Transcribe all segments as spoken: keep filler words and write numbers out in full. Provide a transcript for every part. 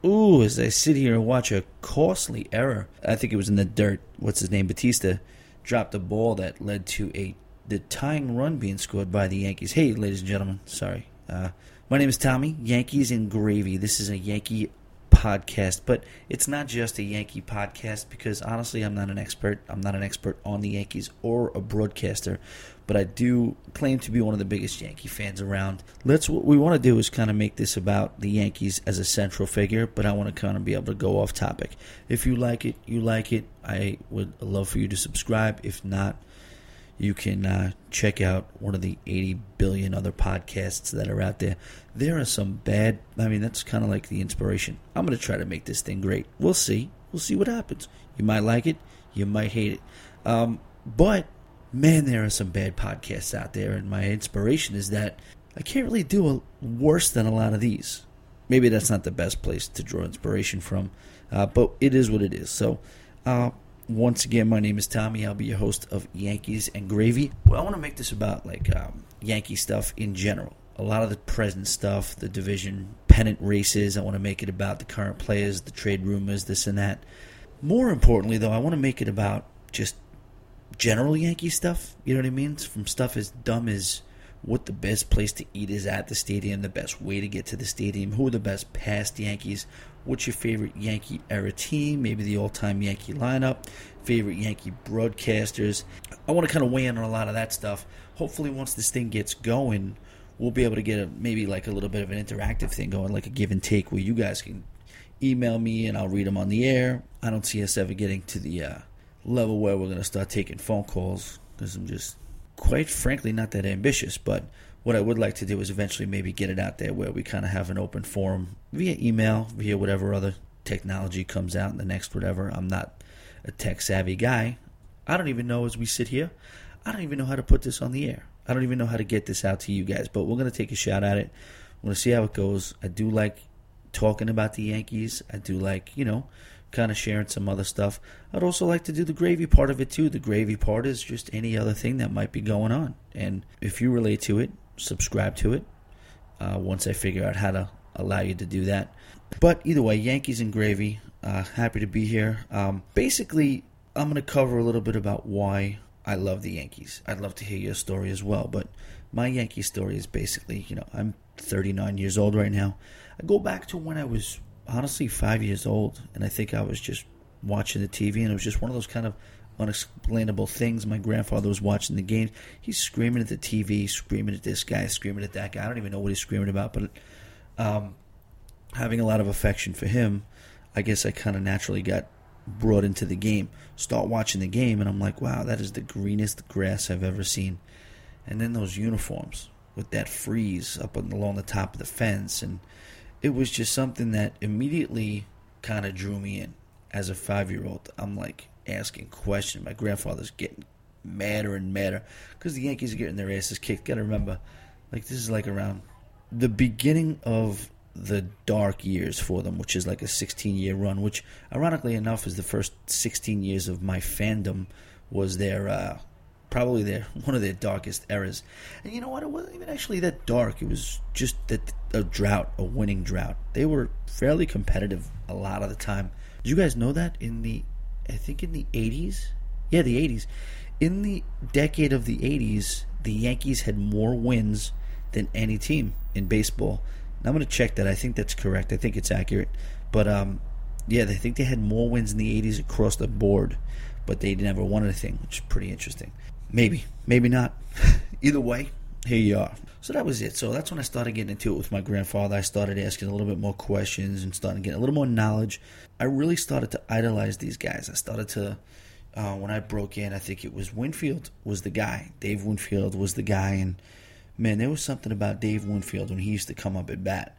Ooh, as I sit here and watch a costly error, I think it was in the dirt. What's his name? Batista dropped a ball that led to a the tying run being scored by the Yankees. Hey, ladies and gentlemen, sorry. Uh, my name is Tommy, Yankees and Gravy. This is a Yankee podcast, but it's not just a Yankee podcast because honestly, I'm not an expert. I'm not an expert on the Yankees or a broadcaster, but I do claim to be one of the biggest Yankee fans around. Let's what we want to do is kind of make this about the Yankees as a central figure, but I want to kind of be able to go off topic. If you like it, you like it. I would love for you to subscribe. If not, you can uh, check out one of the eighty billion other podcasts that are out there. There are some bad, I mean, that's kind of like the inspiration. I'm going to try to make this thing great. We'll see. We'll see what happens. You might like it. You might hate it. Um, but, man, there are some bad podcasts out there, and my inspiration is that I can't really do a, worse than a lot of these. Maybe that's not the best place to draw inspiration from, uh, but it is what it is. So, uh, once again, my name is Tommy. I'll be your host of Yankees and Gravy. Well, I want to make this about like um, Yankee stuff in general. A lot of the present stuff, the division pennant races. I want to make it about the current players, the trade rumors, this and that. More importantly, though, I want to make it about just general Yankee stuff. You know what I mean? From stuff as dumb as what the best place to eat is at the stadium, the best way to get to the stadium, who are the best past Yankees, what's your favorite Yankee era team, maybe the all-time Yankee lineup, favorite Yankee broadcasters. I want to kind of weigh in on a lot of that stuff. Hopefully once this thing gets going, we'll be able to get a, maybe like a little bit of an interactive thing going, like a give and take where you guys can email me and I'll read them on the air. I don't see us ever getting to the uh, level where we're going to start taking phone calls because I'm just, quite frankly, not that ambitious. But what I would like to do is eventually maybe get it out there where we kind of have an open forum via email, via whatever other technology comes out in the next whatever. I'm not a tech-savvy guy. I don't even know as we sit here, I don't even know how to put this on the air. I don't even know how to get this out to you guys, but we're going to take a shot at it. We're going to see how it goes. I do like talking about the Yankees. I do like, you know, kind of sharing some other stuff. I'd also like to do the gravy part of it too. The gravy part is just any other thing that might be going on. And if you relate to it, subscribe to it uh, once I figure out how to allow you to do that. But either way, Yankees and Gravy, uh, happy to be here. Um, basically, I'm going to cover a little bit about why I love the Yankees. I'd love to hear your story as well, but my Yankee story is basically, you know, I'm thirty-nine years old right now. I go back to when I was honestly five years old, and I think I was just watching the T V, and it was just one of those kind of unexplainable things. My grandfather was watching the games. He's screaming at the T V, screaming at this guy, screaming at that guy. I don't even know what he's screaming about, but um, having a lot of affection for him, I guess I kind of naturally got brought into the game. Start watching the game, and I'm like, wow, that is the greenest grass I've ever seen. And then those uniforms with that frieze up on, along the top of the fence, and it was just something that immediately kind of drew me in. As a five-year-old, I'm like asking questions. My grandfather's getting madder and madder because the Yankees are getting their asses kicked. Got to remember, like this is like around the beginning of the dark years for them, which is like a sixteen-year run, which ironically enough is the first sixteen years of my fandom was their uh, probably their one of their darkest eras. And you know what? It wasn't even actually that dark. It was just that a drought, a winning drought. They were fairly competitive a lot of the time. Did you guys know that in the, I think in the eighties? Yeah, the eighties. In the decade of the eighties, the Yankees had more wins than any team in baseball. And I'm going to check that. I think that's correct. I think it's accurate. But, um, yeah, they think they had more wins in the eighties across the board, but they never won anything, which is pretty interesting. Maybe. Maybe not. Either way, here you are. So that was it. So that's when I started getting into it with my grandfather. I started asking a little bit more questions and started getting a little more knowledge. I really started to idolize these guys. I started to, uh, when I broke in, I think it was Winfield was the guy. Dave Winfield was the guy. And, man, there was something about Dave Winfield when he used to come up at bat.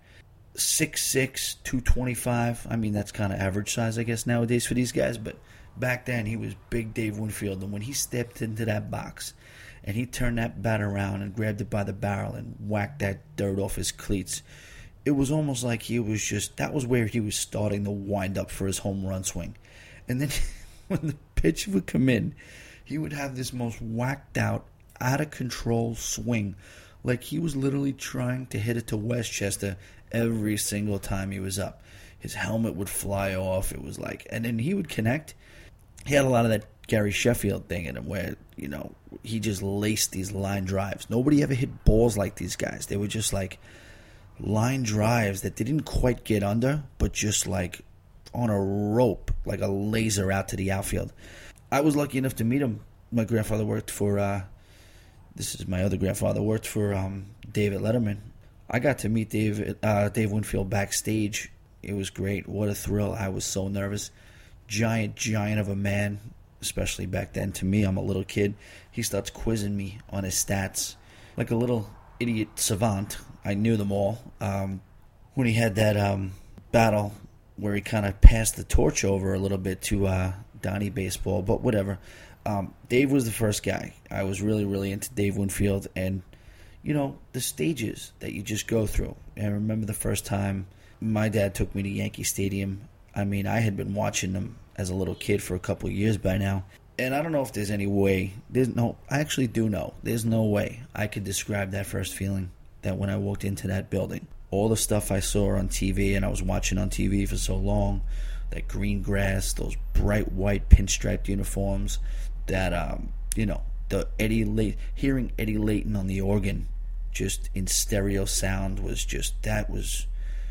six six, two twenty-five. I mean, that's kind of average size, I guess, nowadays for these guys. But back then, he was big Dave Winfield. And when he stepped into that box and he turned that bat around and grabbed it by the barrel and whacked that dirt off his cleats, it was almost like he was just, that was where he was starting to wind up for his home run swing. And then when the pitch would come in, he would have this most whacked out, out of control swing. Like he was literally trying to hit it to Westchester every single time he was up. his helmet would fly off. It was like, and then he would connect. He had a lot of that Gary Sheffield thing in him where, you know, he just laced these line drives. Nobody ever hit balls like these guys. They were just like line drives that they didn't quite get under, but just like on a rope, like a laser out to the outfield. I was lucky enough to meet him. My grandfather worked for, uh, this is my other grandfather, worked for um, David Letterman. I got to meet Dave, uh, Dave Winfield backstage. It was great. What a thrill. I was so nervous. Giant, giant of a man, especially back then. To me, I'm a little kid. He starts quizzing me on his stats like a little idiot savant. I knew them all. Um, when he had that um, battle where he kind of passed the torch over a little bit to uh, Donnie Baseball, but whatever. Um, Dave was the first guy. I was really, really into Dave Winfield, and, you know, the stages that you just go through. And I remember the first time my dad took me to Yankee Stadium. I mean, I had been watching them as a little kid for a couple of years by now. And I don't know if there's any way, there's no, I actually do know, there's no way I could describe that first feeling that when I walked into that building. All the stuff I saw on T V, and I was watching on T V for so long, that green grass, those bright white pinstriped uniforms, that, um, you know, the Eddie Lay- hearing Eddie Layton on the organ just in stereo sound was just, that was,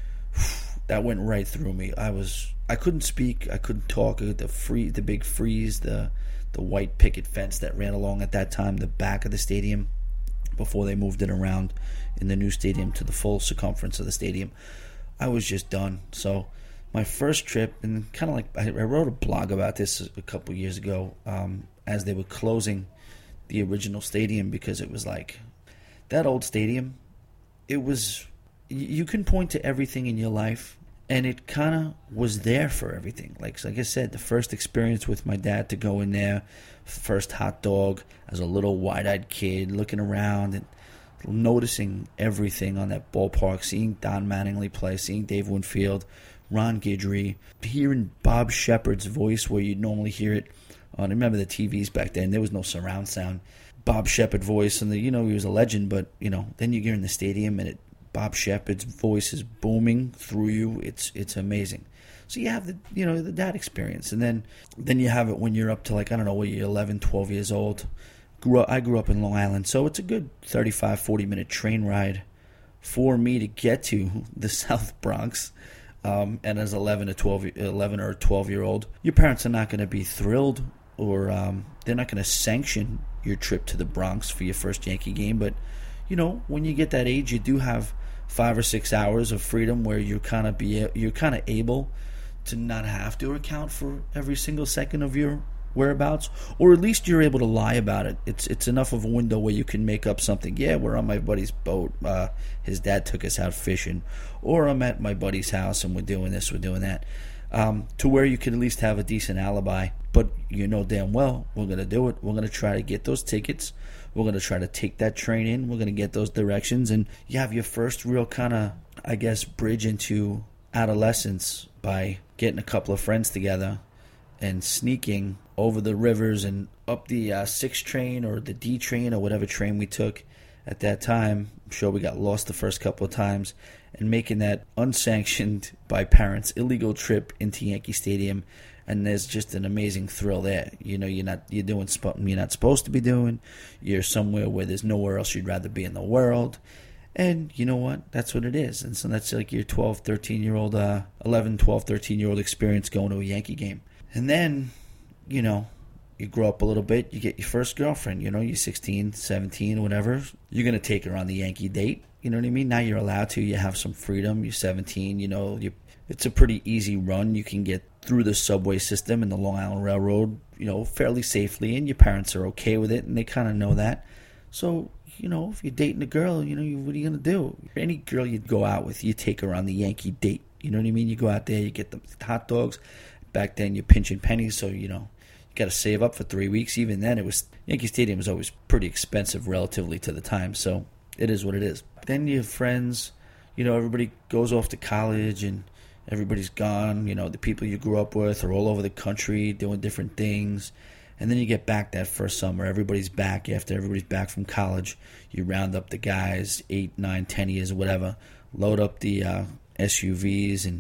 that went right through me. I was, I couldn't speak, I couldn't talk. The free, the big freeze, the the white picket fence that ran along at that time, the back of the stadium, before they moved it around in the new stadium to the full circumference of the stadium. I was just done. So my first trip, and kind of like, I, I wrote a blog about this a couple years ago, um, as they were closing the original stadium, because it was like, that old stadium, it was, you can point to everything in your life, and it kind of was there for everything. Like, like I said, the first experience with my dad to go in there, first hot dog, as a little wide-eyed kid, looking around and noticing everything on that ballpark, seeing Don Mattingly play, seeing Dave Winfield, Ron Guidry, hearing Bob Shepard's voice where you'd normally hear it on, remember the T Vs back then, there was no surround sound. Bob Shepard voice, and the, you know, he was a legend, but, you know, then you get in the stadium and it, Bob Shepard's voice is booming through you. It's it's amazing. So you have the, you know, the that experience, and then then you have it when you're up to, like, I don't know, when you're eleven, twelve years old. Grew up, I grew up in Long Island, so it's a good thirty-five, forty minute train ride for me to get to the South Bronx. Um, and as eleven to twelve, eleven or twelve year old, your parents are not going to be thrilled, or um, they're not going to sanction your trip to the Bronx for your first Yankee game. But, you know, when you get that age, you do have five or six hours of freedom where you kind of be you're kind of able to not have to account for every single second of your whereabouts, or at least you're able to lie about it. It's it's enough of a window where you can make up something. Yeah, we're on my buddy's boat. Uh, his dad took us out fishing, or I'm at my buddy's house and we're doing this, we're doing that. Um, to where you can at least have a decent alibi, but you know damn well we're going to do it. We're going to try to get those tickets. We're going to try to take that train in. We're going to get those directions. And you have your first real kind of, I guess, bridge into adolescence by getting a couple of friends together and sneaking over the rivers and up the uh, six train or the D train or whatever train we took at that time. I'm sure we got lost the first couple of times, and making that unsanctioned by parents illegal trip into Yankee Stadium. And there's just an amazing thrill there. You know, you're not you're doing something you're not supposed to be doing. You're somewhere where there's nowhere else you'd rather be in the world. And you know what? That's what it is. And so that's like your twelve, thirteen-year-old, uh, eleven, twelve, thirteen-year-old experience going to a Yankee game. And then, you know, you grow up a little bit. You get your first girlfriend. You know, you're sixteen, seventeen, whatever. You're going to take her on the Yankee date. You know what I mean? Now you're allowed to. You have some freedom. You're seventeen. You know, you it's a pretty easy run. You can get through the subway system and the Long Island Railroad, you know, fairly safely, and your parents are okay with it, and they kind of know that. So, you know, if you're dating a girl, you know, you, what are you going to do? Any girl you'd go out with, you take her on the Yankee date. You know what I mean? You go out there, you get the hot dogs. Back then, you're pinching pennies, so, you know, you got to save up for three weeks. Even then, it was Yankee Stadium was always pretty expensive relatively to the time, so it is what it is. Then you have friends, you know, everybody goes off to college, and everybody's gone. You know, the people you grew up with are all over the country doing different things. And then you get back that first summer. Everybody's back after everybody's back from college. You round up the guys, eight, nine, ten years or whatever, load up the uh, S U Vs, and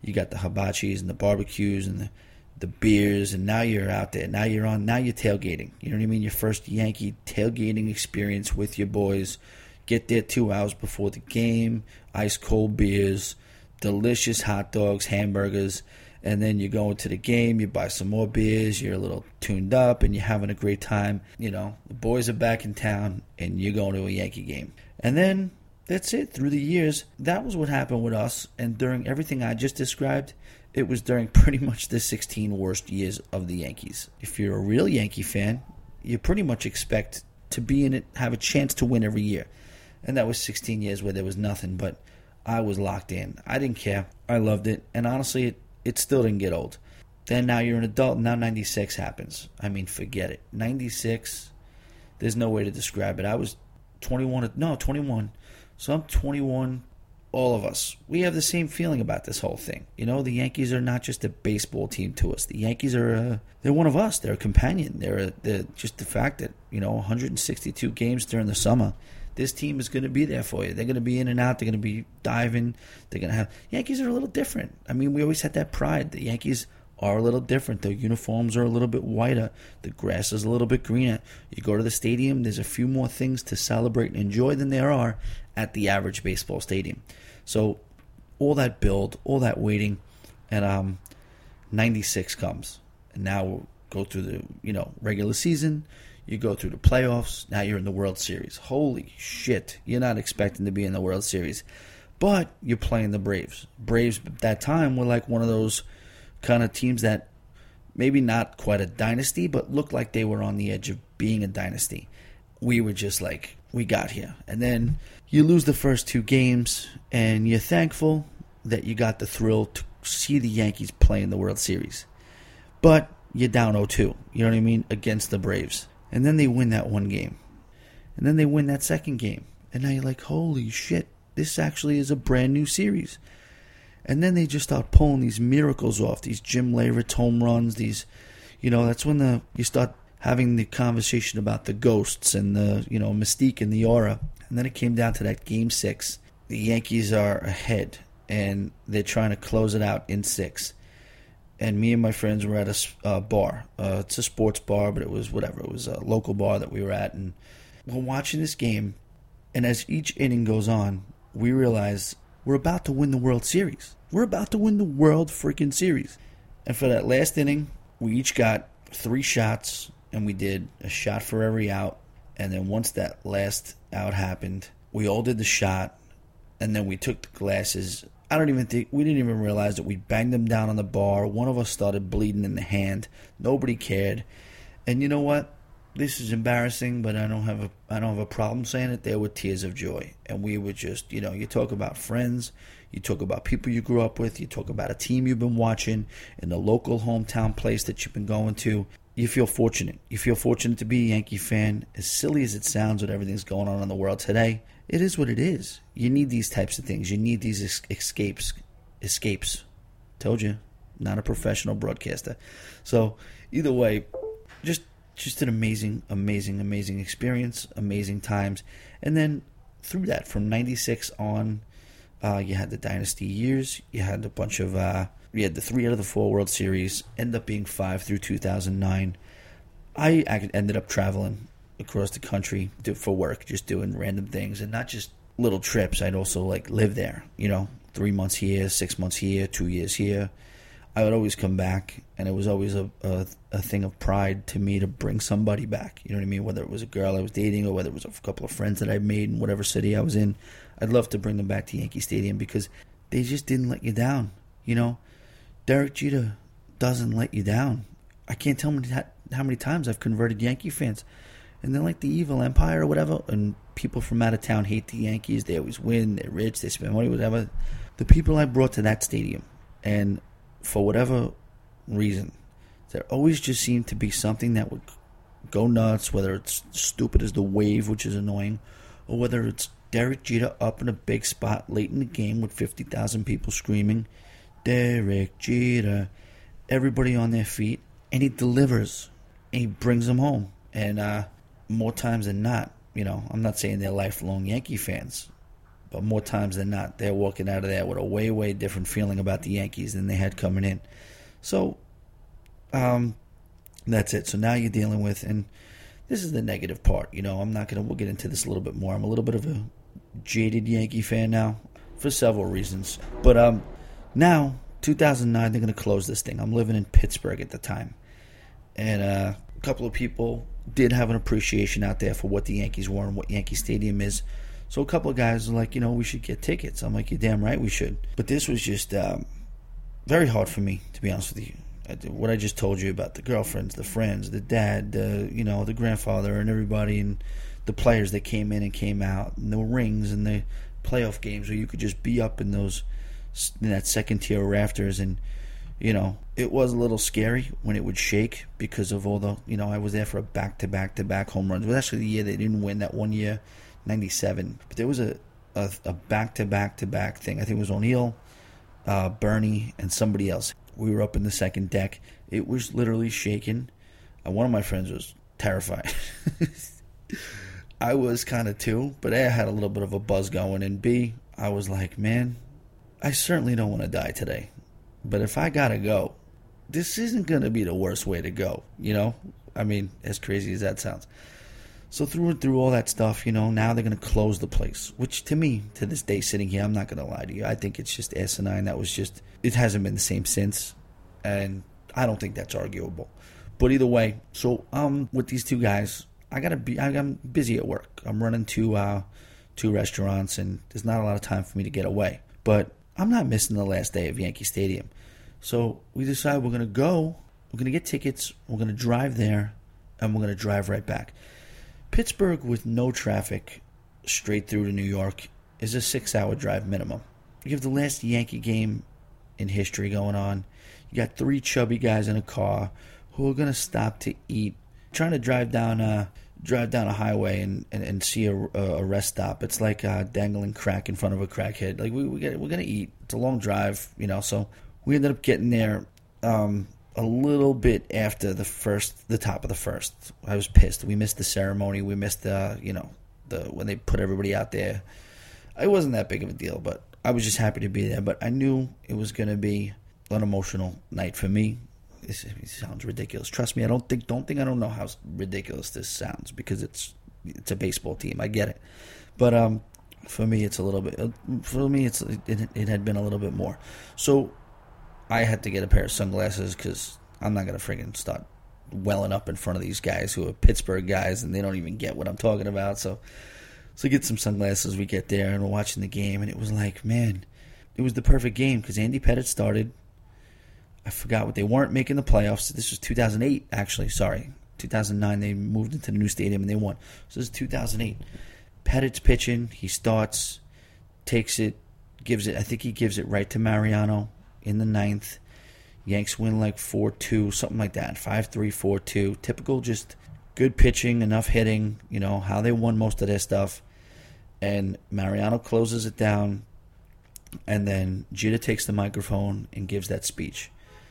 You got the hibachis and the barbecues and the, the beers, and now you're out there. Now you're on. Now you're tailgating. You know what I mean? Your first Yankee tailgating experience with your boys. Get there two hours before the game. Ice cold beers, delicious hot dogs, hamburgers, and then you go into the game. You buy some more beers. You're a little tuned up, and you're having a great time. You know, the boys are back in town, and you're going to a Yankee game. And then that's it. Through the years, that was what happened with us. And during everything I just described, it was during pretty much the sixteen worst years of the Yankees. If you're a real Yankee fan, you pretty much expect to be in it, have a chance to win every year. And that was sixteen years where there was nothing, but I was locked in. I didn't care. I loved it. And honestly, it, it still didn't get old. Then now you're an adult, and now ninety-six happens. I mean, forget it. ninety-six, there's no way to describe it. I was twenty-one, no, twenty-one. So I'm twenty-one, all of us. We have the same feeling about this whole thing. You know, the Yankees are not just a baseball team to us. The Yankees are, uh, they're one of us. They're a companion. They're, a, they're just the fact that, you know, one hundred sixty-two games during the summer, this team is going to be there for you. They're going to be in and out. They're going to be diving. They're going to have, Yankees are a little different. I mean, we always had that pride. The Yankees are a little different. Their uniforms are a little bit whiter. The grass is a little bit greener. You go to the stadium, there's a few more things to celebrate and enjoy than there are at the average baseball stadium. So all that build, all that waiting, and um, ninety-six comes. And now we'll go through the, you know, regular season. You go through the playoffs. Now you're in the World Series. Holy shit. You're not expecting to be in the World Series. But you're playing the Braves. Braves at that time were like one of those kind of teams that maybe not quite a dynasty, but looked like they were on the edge of being a dynasty. We were just like, we got here. And then you lose the first two games, and you're thankful that you got the thrill to see the Yankees play in the World Series. But you're down oh two, you know what I mean, against the Braves. And then they win that one game. And then they win that second game. And now you're like, holy shit, this actually is a brand new series. And then they just start pulling these miracles off, these Jim Leyritz home runs, these, you know, that's when the you start having the conversation about the ghosts and the, you know, mystique and the aura. And then it came down to that game six. The Yankees are ahead, and they're trying to close it out in six. And me and my friends were at a uh, bar. Uh, it's a sports bar, but it was whatever. It was a local bar that we were at. And we're watching this game, and as each inning goes on, we realize we're about to win the World Series. We're about to win the World freaking Series. And for that last inning, we each got three shots, and we did a shot for every out. And then once that last out happened, we all did the shot, and then we took the glasses. I don't even think, we didn't even realize that we banged them down on the bar. One of us started bleeding in the hand. Nobody cared. And you know what? This is embarrassing, but I don't have a I don't have a problem saying it. There were tears of joy. And we were just, you know, you talk about friends, you talk about people you grew up with, you talk about a team you've been watching in the local hometown place that you've been going to. You feel fortunate. You feel fortunate to be a Yankee fan. As silly as it sounds with everything's going on in the world today, it is what it is. You need these types of things. You need these es- escapes. Escapes. Told you. Not a professional broadcaster. So, either way, just just an amazing, amazing, amazing experience. Amazing times. And then, through that, from ninety-six on, uh, you had the dynasty years. You had a bunch of... Uh, We had the three out of the four World Series, ended up being five through two thousand nine. I ended up traveling across the country for work, just doing random things, and not just little trips. I'd also like live there, you know, three months here, six months here, two years here. I would always come back, and it was always a, a, a thing of pride to me to bring somebody back. You know what I mean? Whether it was a girl I was dating or whether it was a couple of friends that I made in whatever city I was in, I'd love to bring them back to Yankee Stadium because they just didn't let you down, you know? Derek Jeter doesn't let you down. I can't tell how many times I've converted Yankee fans. And they're like the evil empire or whatever. And people from out of town hate the Yankees. They always win. They're rich. They spend money, whatever. The people I brought to that stadium, and for whatever reason, there always just seemed to be something that would go nuts, whether it's stupid as the wave, which is annoying, or whether it's Derek Jeter up in a big spot late in the game with fifty thousand people screaming, Derek Jeter, everybody on their feet, and he delivers, and he brings them home. And uh, more times than not, you know, I'm not saying they're lifelong Yankee fans, but more times than not, they're walking out of there with a way, way different feeling about the Yankees than they had coming in. So, um, that's it. So now you're dealing with, and this is the negative part. You know, I'm not going to, we'll get into this a little bit more. I'm a little bit of a jaded Yankee fan now for several reasons. But um, now, two thousand nine, they're going to close this thing. I'm living in Pittsburgh at the time. And uh, a couple of people did have an appreciation out there for what the Yankees were and what Yankee Stadium is. So a couple of guys were like, you know, we should get tickets. I'm like, you're damn right we should. But this was just um, very hard for me, to be honest with you. What I just told you about the girlfriends, the friends, the dad, the, you know, the grandfather and everybody, and the players that came in and came out, and the rings and the playoff games where you could just be up in those, in that second tier rafters. And, you know, it was a little scary when it would shake because of all the, you know, I was there for a back-to-back-to-back home runs. It was actually the year they didn't win, that one year, ninety-seven. But there was a, a, a back-to-back-to-back thing. I think it was O'Neill, uh, Bernie, and somebody else. We were up in the second deck. It was literally shaking. And one of my friends was terrified. I was kind of too, but A, I had a little bit of a buzz going, and B, I was like, man, I certainly don't want to die today. But if I got to go, this isn't going to be the worst way to go, you know? I mean, as crazy as that sounds. So through and through all that stuff, you know, now they're going to close the place, which to me, to this day, sitting here, I'm not going to lie to you. I think it's just asinine. That was just, it hasn't been the same since, and I don't think that's arguable. But either way, so um, with these two guys, I gotta be, I'm busy at work. I'm running two, uh, two restaurants, and there's not a lot of time for me to get away. But I'm not missing the last day of Yankee Stadium. So we decided we're going to go, we're going to get tickets, we're going to drive there, and we're going to drive right back. Pittsburgh with no traffic straight through to New York is a six-hour drive minimum. You have the last Yankee game in history going on. You got three chubby guys in a car who are going to stop to eat, trying to drive down a, drive down a highway and, and, and see a, a rest stop. It's like uh, dangling crack in front of a crackhead. Like, we, we get, we're going to eat. It's a long drive, you know, so we ended up getting there um, a little bit after the first, the top of the first. I was pissed. We missed the ceremony. We missed the, you know, the when they put everybody out there. It wasn't that big of a deal, but I was just happy to be there. But I knew it was going to be an emotional night for me. It sounds ridiculous. Trust me, I don't think don't think I don't know how ridiculous this sounds, because it's it's a baseball team. I get it, but um, for me, it's a little bit. For me, it's it, it had been a little bit more. So I had to get a pair of sunglasses because I'm not gonna friggin' start welling up in front of these guys who are Pittsburgh guys and they don't even get what I'm talking about. So so get some sunglasses. We get there and we're watching the game, and it was like, man, it was the perfect game because Andy Pettitte started. I forgot what they weren't making the playoffs. This was two thousand eight, actually. Sorry, two thousand nine. They moved into the new stadium and they won. So this is two thousand eight. Pettitte's pitching. He starts, takes it, gives it. I think he gives it right to Mariano in the ninth. Yanks win like four two, something like that. five three, four two. Typical, just good pitching, enough hitting. You know how they won most of their stuff. And Mariano closes it down, and then Jeter takes the microphone and gives that speech.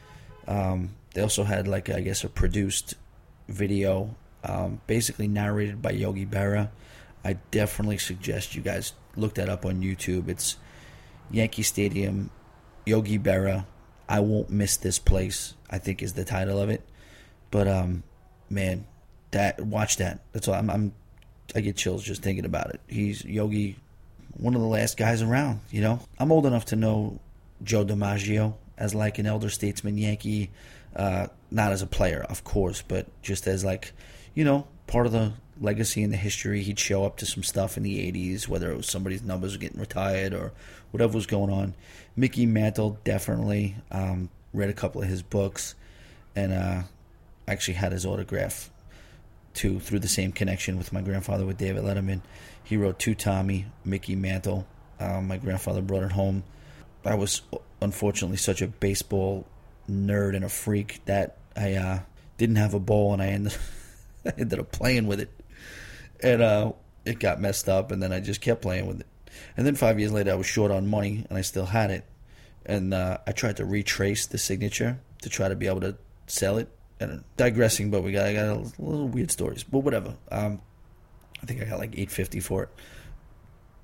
Um, they also had, like, I guess, a produced video, um, basically narrated by Yogi Berra. I definitely suggest you guys look that up on YouTube. It's Yankee Stadium, Yogi Berra, I Won't Miss This Place, I think is the title of it. But, um, man, that watch that. That's all. I'm, I'm I get chills just thinking about it. He's Yogi, one of the last guys around, you know. I'm old enough to know Joe DiMaggio as like an elder statesman Yankee, uh, not as a player, of course, but just as like, you know, part of the legacy and the history. He'd show up to some stuff in the eighties, whether it was somebody's numbers getting retired or whatever was going on. Mickey Mantle, definitely. Um, read a couple of his books, and uh, actually had his autograph too through the same connection with my grandfather with David Letterman. He wrote to Tommy, Mickey Mantle. Um, my grandfather brought it home. I was unfortunately such a baseball nerd and a freak that I uh, didn't have a ball, and I ended, I ended up playing with it. And uh, it got messed up, and then I just kept playing with it. And then five years later, I was short on money, and I still had it. And uh, I tried to retrace the signature to try to be able to sell it. And digressing, but we got I got a little weird stories, but whatever. Um, I think I got like eight fifty for it.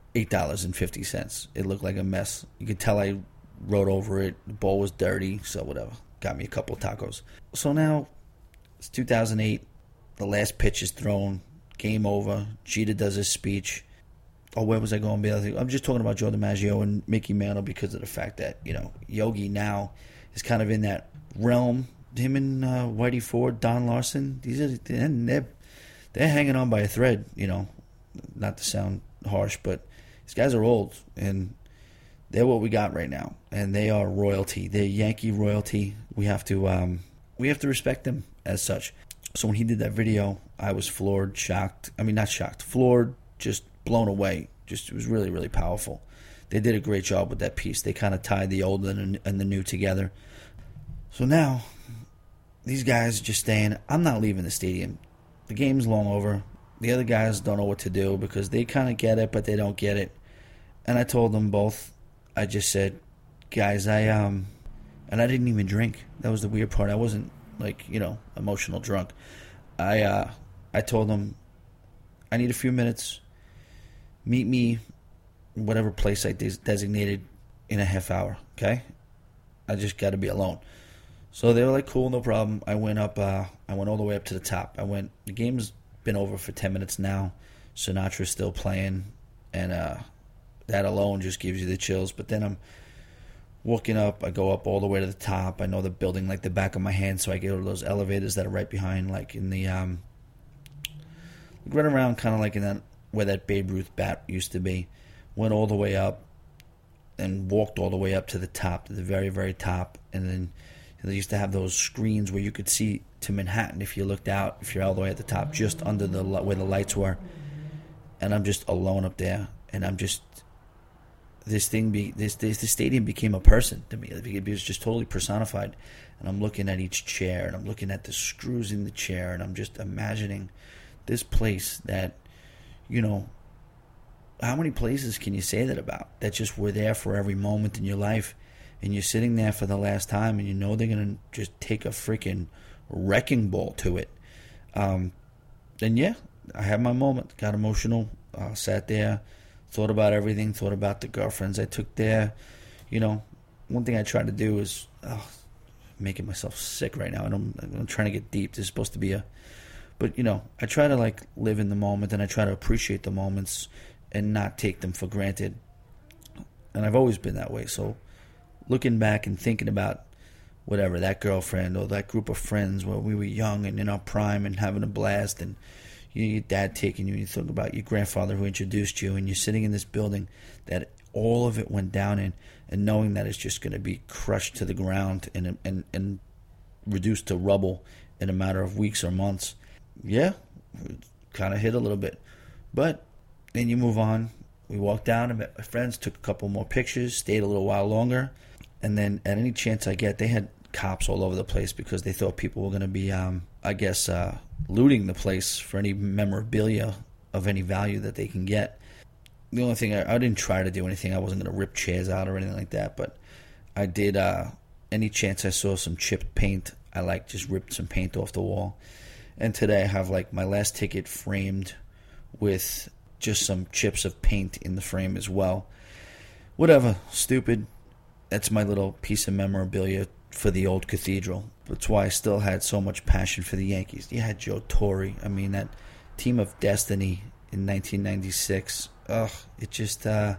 eight dollars and fifty cents. It looked like a mess. You could tell I rode over it. The bowl was dirty, so whatever. Got me a couple of tacos. So now, it's two thousand eight. The last pitch is thrown. Game over. Jeter does his speech. Oh, where was I going? I'm just talking about Joe DiMaggio and Mickey Mantle because of the fact that, you know, Yogi now is kind of in that realm. Him and uh, Whitey Ford, Don Larson, these are they're, they're hanging on by a thread, you know. Not to sound harsh, but these guys are old, and they're what we got right now, and they are royalty. They're Yankee royalty. We have to um, we have to respect them as such. So when he did that video, I was floored, shocked. I mean, not shocked, floored, just blown away. Just it was really, really powerful. They did a great job with that piece. They kind of tied the old and, and the new together. So now, these guys are just staying. I'm not leaving the stadium. The game's long over. The other guys don't know what to do because they kind of get it, but they don't get it. And I told them both, I just said, guys, I, um, and I didn't even drink. That was the weird part. I wasn't, like, you know, emotional drunk. I, uh, I told them, I need a few minutes. Meet me whatever place I des- designated in a half hour, okay? I just got to be alone. So they were like, cool, no problem. I went up, uh, I went all the way up to the top. I went, the game's been over for ten minutes now. Sinatra's still playing, and uh, that alone just gives you the chills. But then I'm walking up, I go up all the way to the top. I know the building like the back of my hand, so I get all those elevators that are right behind, like in the, um, right around kind of like in that, where that Babe Ruth bat used to be. Went all the way up and walked all the way up to the top, to the very, very top. And then they used to have those screens where you could see to Manhattan if you looked out, if you're all the way at the top, just under the where the lights were. And I'm just alone up there. And I'm just, this thing, be this, this, this stadium became a person to me. It was just totally personified. And I'm looking at each chair, and I'm looking at the screws in the chair, and I'm just imagining this place that, you know, how many places can you say that about? That just were there for every moment in your life, and you're sitting there for the last time, and you know they're going to just take a freaking wrecking ball to it. Um, and yeah, I had my moment. Got emotional. Uh, sat there, thought about everything, thought about the girlfriends I took there. You know, one thing I try to do is, oh, making myself sick right now. I don't, I'm trying to get deep. This is supposed to be a, but you know, I try to like live in the moment, and I try to appreciate the moments and not take them for granted. And I've always been that way. So looking back and thinking about whatever, that girlfriend or that group of friends where we were young and in our prime and having a blast, and you know, your dad taking you, and you think about your grandfather who introduced you, and you're sitting in this building that all of it went down in, and knowing that it's just going to be crushed to the ground and, and, and reduced to rubble in a matter of weeks or months. Yeah, kind of hit a little bit. But then you move on. We walked down and met my friends, took a couple more pictures, stayed a little while longer. And then at any chance I get, they had cops all over the place because they thought people were going to be, um, I guess, uh, looting the place for any memorabilia of any value that they can get. The only thing, I, I didn't try to do anything. I wasn't going to rip chairs out or anything like that. But I did, uh, any chance I saw some chipped paint, I like just ripped some paint off the wall. And today I have like my last ticket framed with just some chips of paint in the frame as well. Whatever, stupid. That's my little piece of memorabilia for the old cathedral. That's why I still had so much passion for the Yankees. You had Joe Torre. I mean, that team of destiny in nineteen ninety-six. Ugh, it just, uh,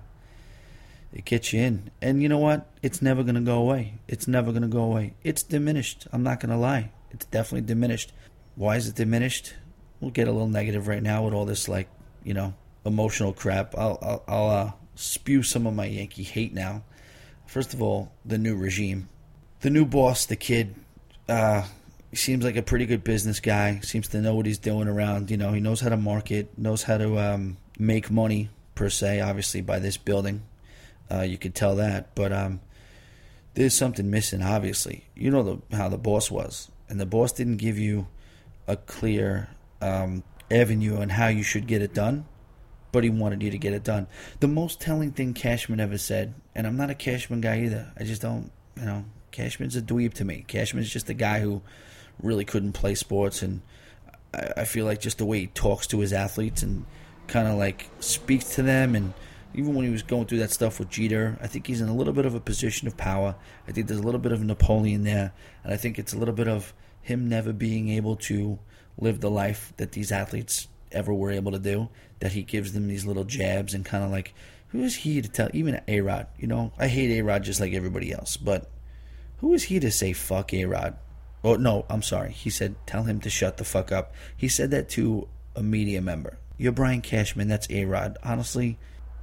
it gets you in. And you know what? It's never going to go away. It's never going to go away. It's diminished. I'm not going to lie. It's definitely diminished. Why is it diminished? We'll get a little negative right now with all this, like, you know, emotional crap. I'll I'll, I'll uh, spew some of my Yankee hate now. First of all, the new regime, the new boss, the kid. Uh, he seems like a pretty good business guy. Seems to know what he's doing around. You know, he knows how to market, knows how to um, make money per se. Obviously, by this building, uh, you could tell that. But um, there's something missing. Obviously, you know the, how the boss was, and the boss didn't give you a clear um, avenue on how you should get it done. But he wanted you to get it done. The most telling thing Cashman ever said, and I'm not a Cashman guy either. I just don't, you know, Cashman's a dweeb to me. Cashman's just a guy who really couldn't play sports, and I, I feel like just the way he talks to his athletes and kind of like speaks to them and even when he was going through that stuff with Jeter, I think he's in a little bit of a position of power. I think there's a little bit of Napoleon there, and I think it's a little bit of him never being able to live the life that these athletes ever were able to do, that he gives them these little jabs and kind of like, who is he to tell, even A-Rod, you know, I hate A-Rod just like everybody else, but who is he to say fuck A-Rod? Oh, no, I'm sorry. He said, tell him to shut the fuck up. He said that to a media member. You're Brian Cashman, that's A-Rod. Honestly,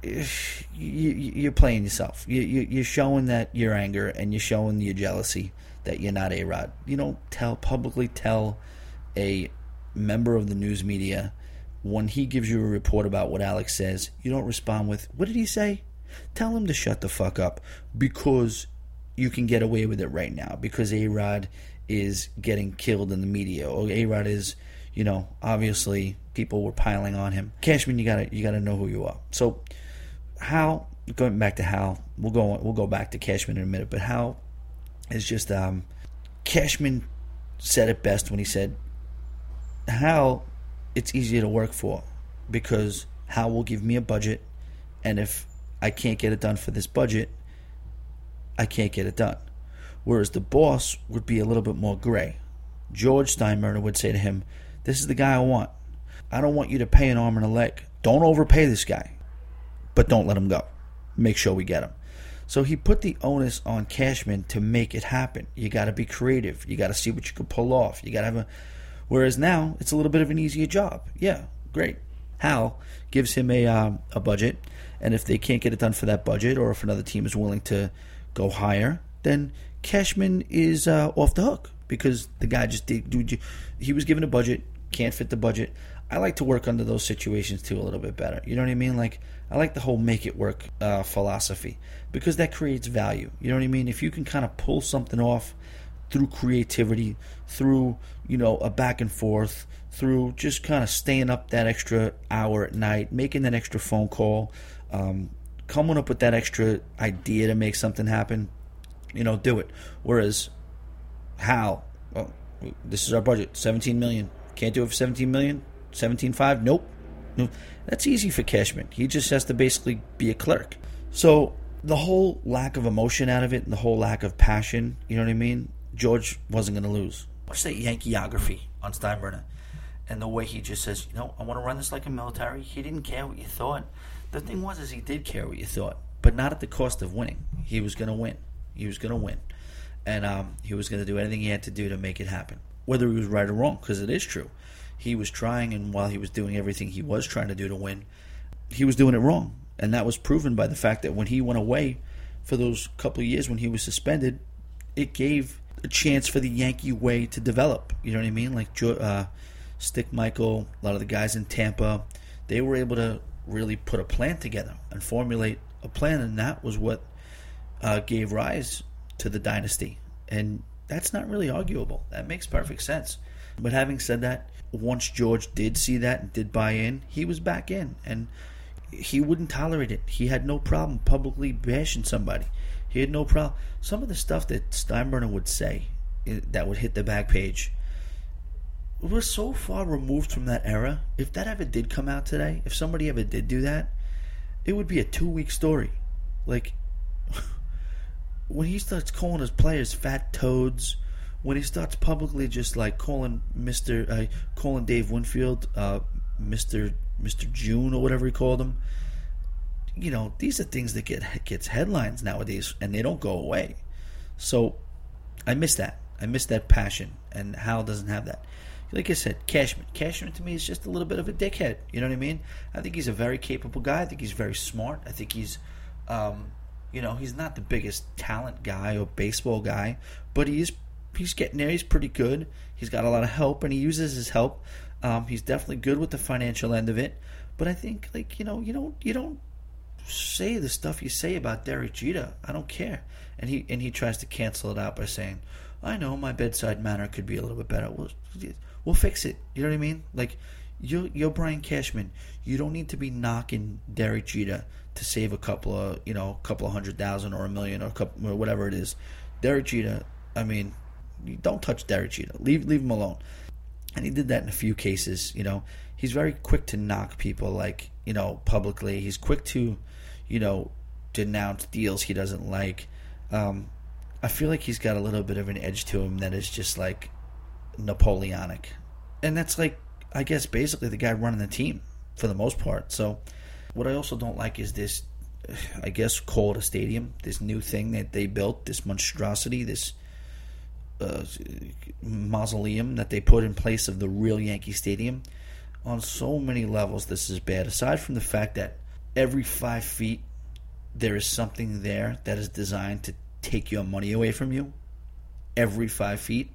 you're playing yourself. You're showing that your anger and you're showing your jealousy that you're not A-Rod. You don't tell publicly tell a member of the news media when he gives you a report about what Alex says, you don't respond with, what did he say? Tell him to shut the fuck up because you can get away with it right now because A-Rod is getting killed in the media or A-Rod is, you know, obviously people were piling on him. Cashman, you gotta you gotta know who you are. So Hal, going back to Hal, we'll go we'll go back to Cashman in a minute, but Hal is just um, Cashman said it best when he said, Hal, it's easier to work for because Hal will give me a budget, and if I can't get it done for this budget, I can't get it done. Whereas the boss would be a little bit more gray. George Steinbrenner would say to him, this is the guy I want. I don't want you to pay an arm and a leg. Don't overpay this guy, but don't let him go. Make sure we get him. So he put the onus on Cashman to make it happen. You got to be creative. You got to see what you can pull off. You got to have a. Whereas now it's a little bit of an easier job. Yeah, great. Hal gives him a um, a budget, and if they can't get it done for that budget, or if another team is willing to go higher, then Cashman is uh, off the hook because the guy just did. Dude, he was given a budget, can't fit the budget. I like to work under those situations too a little bit better. You know what I mean? Like I like the whole make it work uh, philosophy because that creates value. You know what I mean? If you can kind of pull something off through creativity, through you know a back and forth, through just kind of staying up that extra hour at night, making that extra phone call, um, coming up with that extra idea to make something happen, you know, do it. Whereas Hal, well, this is our budget, seventeen million dollars. Can't do it for seventeen million dollars? seventeen point five? Nope. Nope. That's easy for Cashman. He just has to basically be a clerk. So the whole lack of emotion out of it and the whole lack of passion, you know what I mean? George wasn't going to lose. Watch that Yankeeography on Steinbrenner. And the way he just says, you know, I want to run this like a military. He didn't care what you thought. The thing was is he did care what you thought, but not at the cost of winning. He was going to win. He was going to win. And um, he was going to do anything he had to do to make it happen. Whether he was right or wrong, because it is true. He was trying, and while he was doing everything he was trying to do to win, he was doing it wrong. And that was proven by the fact that when he went away for those couple of years when he was suspended, it gave a chance for the Yankee way to develop. You know what I mean? Like uh, Stick Michael, a lot of the guys in Tampa, they were able to really put a plan together and formulate a plan, and that was what uh, gave rise to the dynasty. And that's not really arguable. That makes perfect sense. But having said that, once George did see that and did buy in, he was back in. And he wouldn't tolerate it. He had no problem publicly bashing somebody. He had no problem. Some of the stuff that Steinbrenner would say that would hit the back page, we're so far removed from that era. If that ever did come out today, if somebody ever did do that, it would be a two-week story. Like, when he starts calling his players fat toads, when he starts publicly just like calling Mister Uh, calling Dave Winfield uh, Mister Mister June or whatever he called him, you know, these are things that get gets headlines nowadays, and they don't go away. So I miss that. I miss that passion, and Hal doesn't have that. Like I said, Cashman. Cashman to me is just a little bit of a dickhead. You know what I mean? I think he's a very capable guy. I think he's very smart. I think he's, um, you know, he's not the biggest talent guy or baseball guy, but he is. He's getting there. He's pretty good. He's got a lot of help, and he uses his help. Um, he's definitely good with the financial end of it. But I think, like you know, you don't you don't say the stuff you say about Derek Jeter. I don't care. And he and he tries to cancel it out by saying, "I know my bedside manner could be a little bit better. We'll we'll fix it." You know what I mean? Like you're you're Brian Cashman. You don't need to be knocking Derek Jeter to save a couple of you know a couple of hundred thousand or a million or a couple or whatever it is. Derek Jeter. I mean. You don't touch Derek Jeter. Leave leave him alone. And he did that in a few cases. You know, he's very quick to knock people, like you know, publicly. He's quick to, you know, denounce deals he doesn't like. Um, I feel like he's got a little bit of an edge to him that is just like Napoleonic. And that's like, I guess, basically the guy running the team for the most part. So what I also don't like is this, I guess, call it a stadium, this new thing that they built, this monstrosity, this uh, mausoleum that they put in place of the real Yankee Stadium. On so many levels, this is bad. Aside from the fact that every five feet there is something there that is designed to take your money away from you. Every five feet.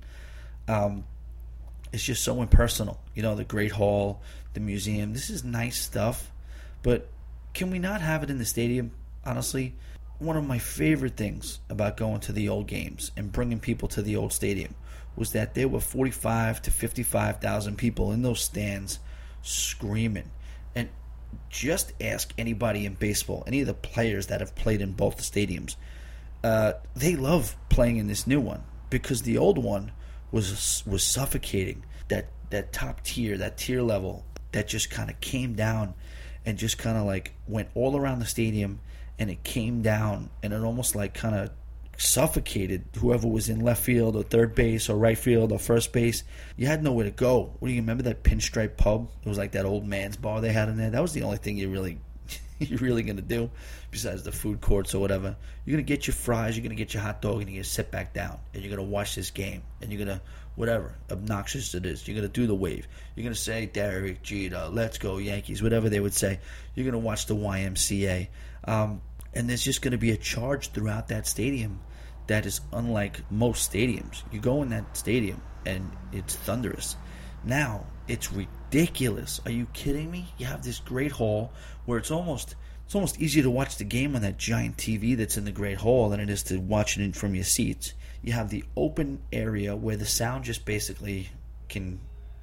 Um, it's just so impersonal. You know, the Great Hall, the museum. This is nice stuff. But can we not have it in the stadium, honestly? One of my favorite things about going to the old games and bringing people to the old stadium was that there were forty-five to fifty-five thousand people in those stands screaming. And just ask anybody in baseball, any of the players that have played in both the stadiums, uh, they love playing in this new one because the old one was was suffocating. That that top tier, that tier level, that just kind of came down and just kind of like went all around the stadium, and it came down and it almost like kind of suffocated whoever was in left field or third base or right field or first base. You had nowhere to go. What do you remember that Pinstripe Pub? It was like that old man's bar they had in there. That was the only thing you really you're really gonna do besides the food courts or whatever. You're gonna get your fries, you're gonna get your hot dog, and you're gonna sit back down and you're gonna watch this game and you're gonna whatever obnoxious it is. You're gonna do the wave. You're gonna say Derek Jeter, let's go Yankees, whatever they would say. You're gonna watch the Y M C A. Um, And there's just going to be a charge throughout that stadium that is unlike most stadiums. You go in that stadium, and it's thunderous. Now, it's ridiculous. Are you kidding me? You have this great hall where it's almost it's almost easier to watch the game on that giant T V that's in the great hall than it is to watch it in from your seats. You have the open area where the sound just basically can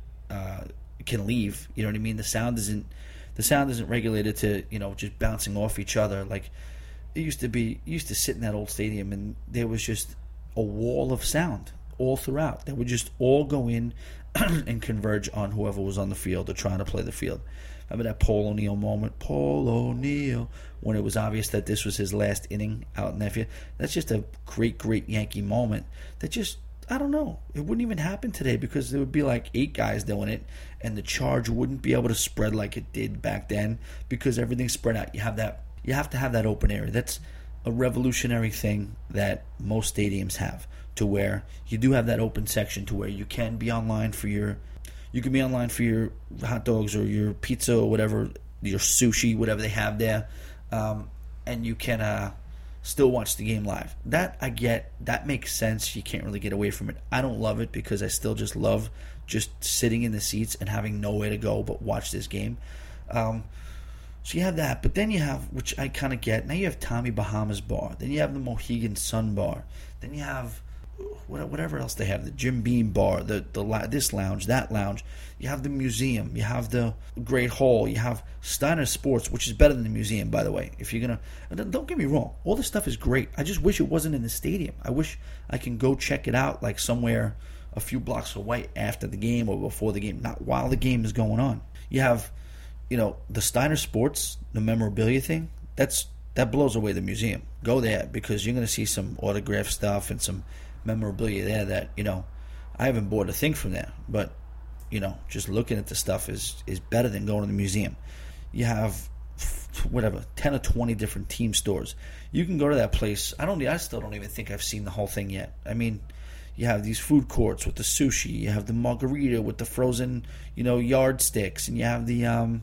uh, can leave. You know what I mean? The sound isn't the sound isn't regulated to, you know, just bouncing off each other like. It used to be, you used to sit in that old stadium and there was just a wall of sound all throughout that would just all go in and converge on whoever was on the field or trying to play the field. Remember that Paul O'Neill moment? Paul O'Neill, when it was obvious that this was his last inning out in that field. That's just a great, great Yankee moment that just, I don't know, it wouldn't even happen today because there would be like eight guys doing it and the charge wouldn't be able to spread like it did back then because everything's spread out. You have that. You have to have that open area. That's a revolutionary thing that most stadiums have, to where you do have that open section to where you can be online for your you can be online for your hot dogs or your pizza or whatever, your sushi, whatever they have there, um, and you can uh, still watch the game live. That I get. That makes sense. You can't really get away from it. I don't love it because I still just love just sitting in the seats and having nowhere to go but watch this game. Um, So you have that, but then you have, which I kind of get, now you have Tommy Bahama's bar, then you have the Mohegan Sun bar, then you have whatever else they have, the Jim Beam bar, the the this lounge, that lounge, you have the museum, you have the Great Hall, you have Steiner Sports, which is better than the museum, by the way. If you're going to, don't get me wrong, all this stuff is great. I just wish it wasn't in the stadium. I wish I can go check it out like somewhere a few blocks away after the game or before the game, not while the game is going on. You have... You know, the Steiner Sports, the memorabilia thing, that's that blows away the museum. Go there because you're going to see some autograph stuff and some memorabilia there that, you know, I haven't bought a thing from there. But, you know, just looking at the stuff is, is better than going to the museum. You have, whatever, ten or twenty different team stores. You can go to that place. I don't. I still don't even think I've seen the whole thing yet. I mean... You have these food courts with the sushi. You have the margarita with the frozen, you know, yardsticks, and you have the. Um,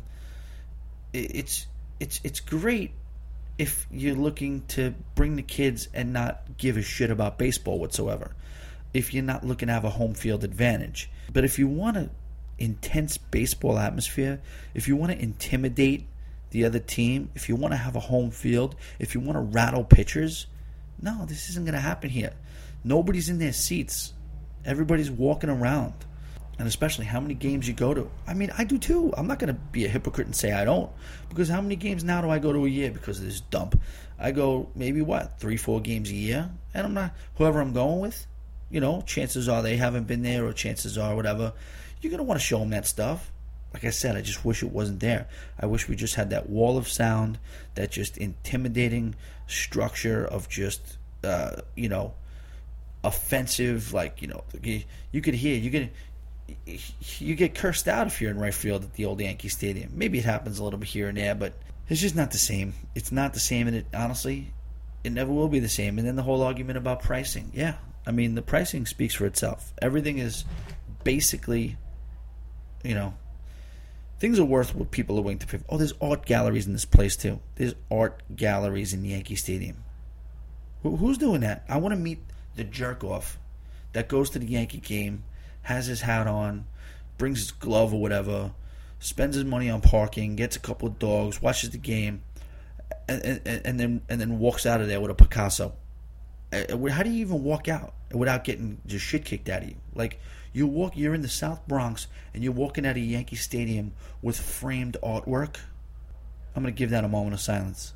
it's it's it's great if you're looking to bring the kids and not give a shit about baseball whatsoever. If you're not looking to have a home field advantage, but if you want an intense baseball atmosphere, if you want to intimidate the other team, if you want to have a home field, if you want to rattle pitchers, no, this isn't going to happen here. Nobody's in their seats. Everybody's walking around. And especially how many games you go to. I mean, I do too. I'm not going to be a hypocrite and say I don't. Because how many games now do I go to a year because of this dump? I go maybe, what, three, four games a year? And I'm not, whoever I'm going with, you know, chances are they haven't been there or chances are whatever. You're going to want to show them that stuff. like I said, I just wish it wasn't there. I wish we just had that wall of sound, that just intimidating structure of just, uh, you know, offensive, like, you know, you, you could hear, you could, you get cursed out if you're in right field at the old Yankee Stadium. Maybe it happens a little bit here and there, but it's just not the same. It's not the same, and it honestly, it never will be the same. And then the whole argument about pricing. Yeah, I mean, the pricing speaks for itself. Everything is basically, you know, things are worth what people are willing to pay. Oh, there's art galleries in this place too. There's art galleries in Yankee Stadium. Who, who's doing that? I want to meet the jerk off that goes to the Yankee game, has his hat on, brings his glove or whatever, spends his money on parking, gets a couple of dogs, watches the game, and, and, and then and then walks out of there with a Picasso. How do you even walk out without getting just shit kicked out of you? Like, you walk, you're in the South Bronx and you're walking out of Yankee Stadium with framed artwork. I'm going to give that a moment of silence.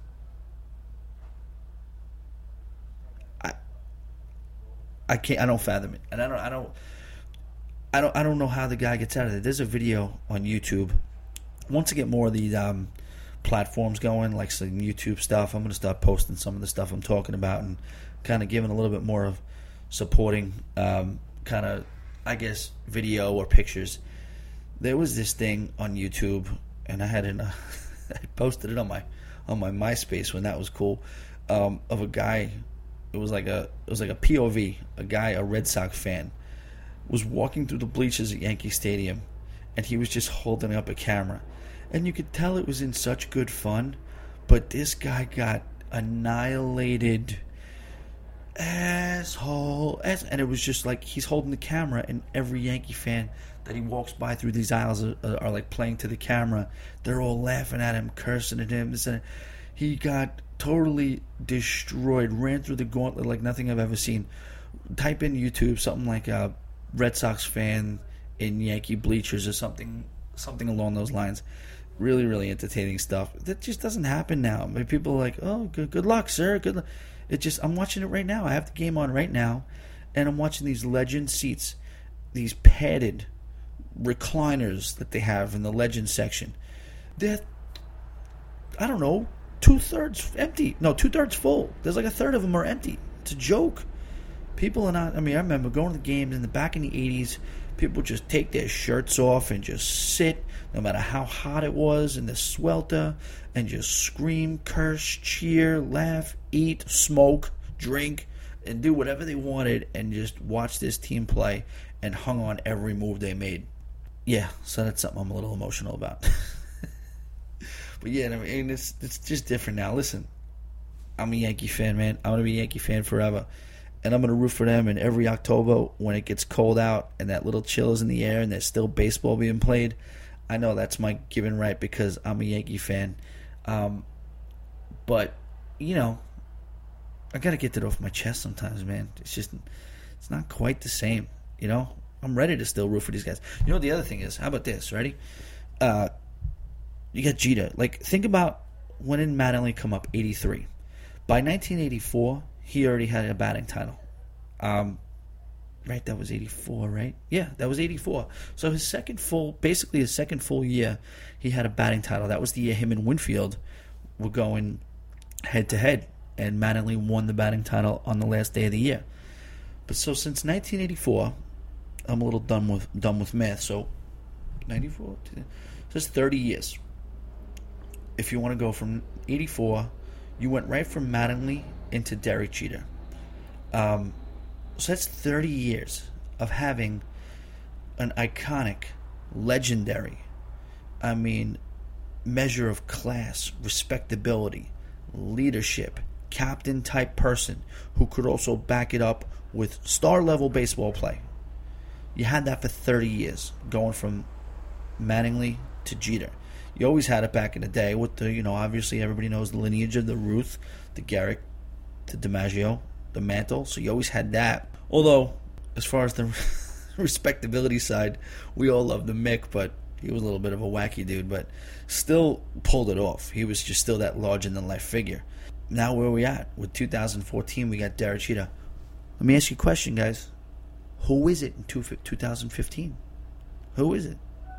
I I can't. I don't fathom it, and I don't. I don't. I don't I don't know how the guy gets out of there. There's a video on YouTube. Once I get more of these um, platforms going, like some YouTube stuff, I'm going to start posting some of the stuff I'm talking about and kind of giving a little bit more of supporting um, kind of, I guess, video or pictures. There was this thing on YouTube, and I had an, uh, I posted it on my on my MySpace when that was cool, um, of a guy. It was like a it was like a P O V, a guy, a Red Sox fan, was walking through the bleachers at Yankee Stadium, and he was just holding up a camera. And you could tell it was in such good fun, but this guy got annihilated. Asshole. Ass- and it was just like he's holding the camera, and every Yankee fan that he walks by through these aisles are, are, are like playing to the camera. They're all laughing at him, cursing at him. This and that. He got totally destroyed, ran through the gauntlet like nothing I've ever seen. Type in YouTube something like a Red Sox fan in Yankee bleachers or something something along those lines. Really, really entertaining stuff. That just doesn't happen now. I mean, people are like, oh, good, good luck, sir. Good luck. It just, I'm watching it right now. I have the game on right now, and I'm watching these Legend seats, these padded recliners that they have in the Legend section. They're, I don't know, two-thirds empty. No, two-thirds full. There's like a third of them are empty. It's a joke. People are not, I mean, I remember going to the games in the back in the eighties, people would just take their shirts off and just sit, no matter how hot it was, in the swelter, and just scream, curse, cheer, laugh, eat, smoke, drink, and do whatever they wanted, and just watch this team play, and hung on every move they made. Yeah, so that's something I'm a little emotional about. But yeah, I mean, it's, it's just different now. Listen, I'm a Yankee fan, man. I'm going to be a Yankee fan forever. And I'm going to root for them in every October when it gets cold out and that little chill is in the air and there's still baseball being played. I know that's my given right because I'm a Yankee fan. Um, but, you know, I got to get that off my chest sometimes, man. It's just, it's not quite the same, you know? I'm ready to still root for these guys. You know what the other thing is? How about this? Ready? Uh, you got Jeter. Like, think about when did Mattingly come up? eighty-three. By nineteen eighty-four, he already had a batting title. Um, right, that was eighty-four, right? Yeah, that was eighty-four. So his second full, basically his second full year, he had a batting title. That was the year him and Winfield were going head-to-head, and Mattingly won the batting title on the last day of the year. But so since nineteen eighty-four, I'm a little done with done with math, so ninety-four, so it's thirty years. If you want to go from eighty-four, you went right from Mattingly into Derek Jeter. Um, so that's thirty years of having an iconic, legendary, I mean, measure of class, respectability, leadership, captain-type person who could also back it up with star-level baseball play. You had that for thirty years, going from Mattingly to Jeter. You always had it back in the day with the, you know, obviously everybody knows the lineage of the Ruth, the Garrick, the DiMaggio, the Mantle. So you always had that. Although, as far as the respectability side, we all loved the Mick, but he was a little bit of a wacky dude, but still pulled it off. He was just still that larger-than-life figure. Now where are we at? With two thousand fourteen, we got Derek Jeter. Let me ask you a question, guys. Who is it in two thousand fifteen? Who is it?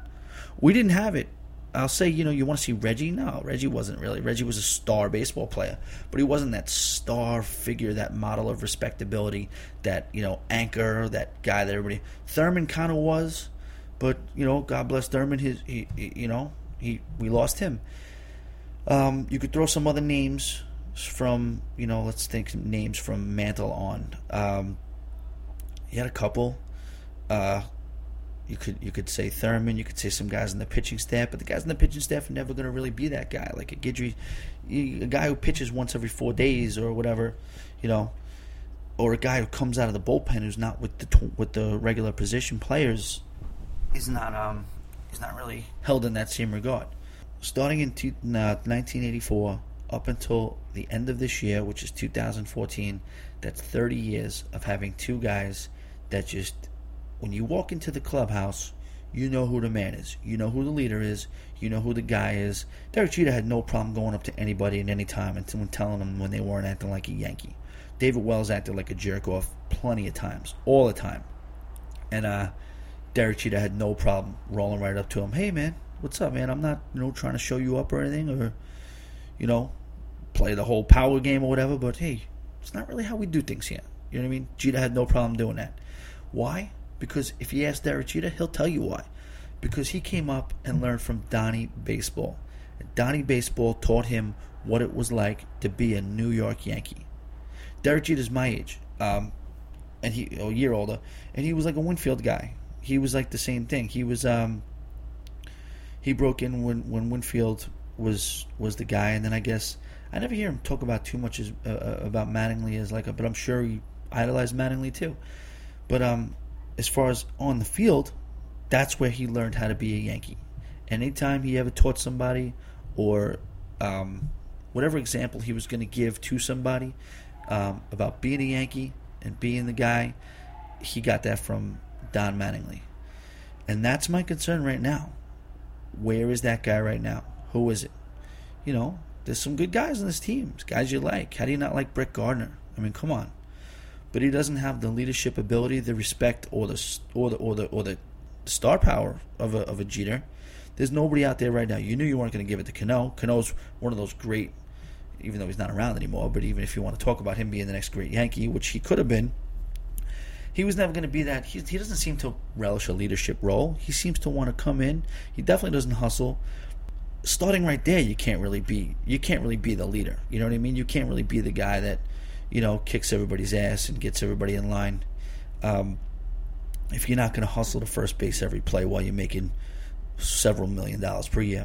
We didn't have it. I'll say, you know, you want to see Reggie? No, Reggie wasn't really. Reggie was a star baseball player, but he wasn't that star figure, that model of respectability, that, you know, anchor, that guy that everybody. Thurman kind of was, but, you know, God bless Thurman. His, he, he, you know, he we lost him. Um, you could throw some other names from, you know, let's think names from Mantle on. Um, you had a couple. Uh, You could you could say Thurman, you could say some guys in the pitching staff, but the guys in the pitching staff are never going to really be that guy. Like a Guidry, a guy who pitches once every four days or whatever, you know, or a guy who comes out of the bullpen who's not with the with the regular position players is not um is not really held in that same regard. Starting in two, uh, nineteen eighty-four up until the end of this year, which is two thousand fourteen, that's thirty years of having two guys that just. When you walk into the clubhouse, you know who the man is. You know who the leader is. You know who the guy is. Derek Jeter had no problem going up to anybody at any time and telling them when they weren't acting like a Yankee. David Wells acted like a jerk-off plenty of times, all the time. And uh, Derek Jeter had no problem rolling right up to him. Hey, man, what's up, man? I'm not, you know, trying to show you up or anything or, you know, play the whole power game or whatever, but, hey, it's not really how we do things here. You know what I mean? Jeter had no problem doing that. Why? Because if you ask Derek Jeter, he'll tell you why. Because he came up and learned from Donnie Baseball. And Donnie Baseball taught him what it was like to be a New York Yankee. Derek Jeter's my age, um, and he a year older, and he was like a Winfield guy. He was like the same thing. He was um, he broke in when, when Winfield was was the guy, and then I guess I never hear him talk about too much as, uh, about Mattingly as like, a, but I'm sure he idolized Mattingly too. But um. As far as on the field, that's where he learned how to be a Yankee. Anytime he ever taught somebody or um, whatever example he was going to give to somebody um, about being a Yankee and being the guy, he got that from Don Mattingly. And that's my concern right now. Where is that guy right now? Who is it? You know, there's some good guys on this team. Guys you like. How do you not like Brett Gardner? I mean, come on. But he doesn't have the leadership ability, the respect, or the or the or the or the star power of a of a Jeter. There's nobody out there right now. You knew you weren't going to give it to Cano. Cano's one of those great, even though he's not around anymore. But even if you want to talk about him being the next great Yankee, which he could have been, he was never going to be that. He he doesn't seem to relish a leadership role. He seems to want to come in. He definitely doesn't hustle. Starting right there, you can't really be you can't really be the leader. You know what I mean? You can't really be the guy that, you know, kicks everybody's ass and gets everybody in line. Um, if you're not going to hustle to first base every play while you're making several million dollars per year.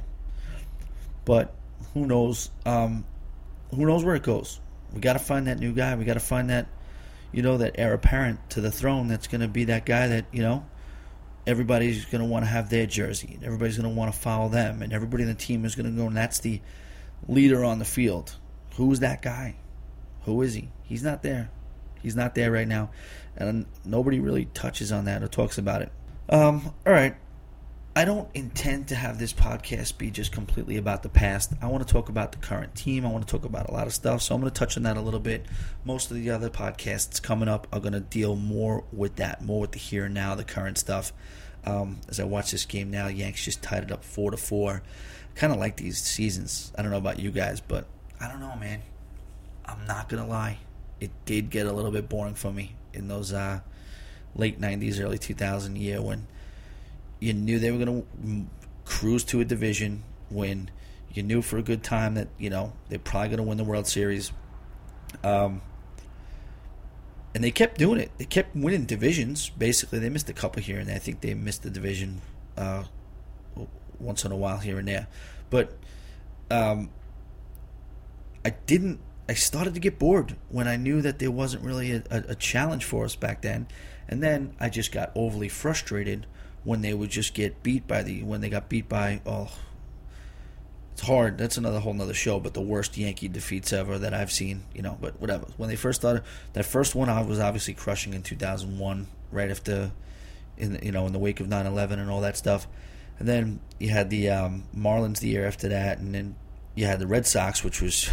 But who knows? Um, who knows where it goes? We got to find that new guy. We got to find that, you know, that heir apparent to the throne that's going to be that guy that, you know, everybody's going to want to have their jersey. And everybody's going to want to follow them. And everybody in the team is going to go, and that's the leader on the field. Who's that guy? Who is he? He's not there. He's not there right now. And nobody really touches on that or talks about it. Um, all right. I don't intend to have this podcast be just completely about the past. I want to talk about the current team. I want to talk about a lot of stuff. So I'm going to touch on that a little bit. Most of the other podcasts coming up are going to deal more with that, more with the here and now, the current stuff. Um, as I watch this game now, Yanks just tied it up four to four. Kind of like these seasons. I don't know about you guys, but I don't know, man. I'm not going to lie. It did get a little bit boring for me in those uh, late nineties, early two thousand year when you knew they were going to cruise to a division, when you knew for a good time that, you know, they're probably going to win the World Series. Um, and they kept doing it. They kept winning divisions. Basically, they missed a couple here and there. I think they missed the division uh, once in a while here and there. But um, I didn't I started to get bored when I knew that there wasn't really a, a, a challenge for us back then. And then I just got overly frustrated when they would just get beat by the, when they got beat by, oh, it's hard. That's another whole nother show, but the worst Yankee defeats ever that I've seen, you know, but whatever. When they first started, that first one I was obviously crushing in two thousand one, right after, in the, you know, in the wake of nine eleven and all that stuff. And then you had the um, Marlins the year after that, and then you had the Red Sox, which was...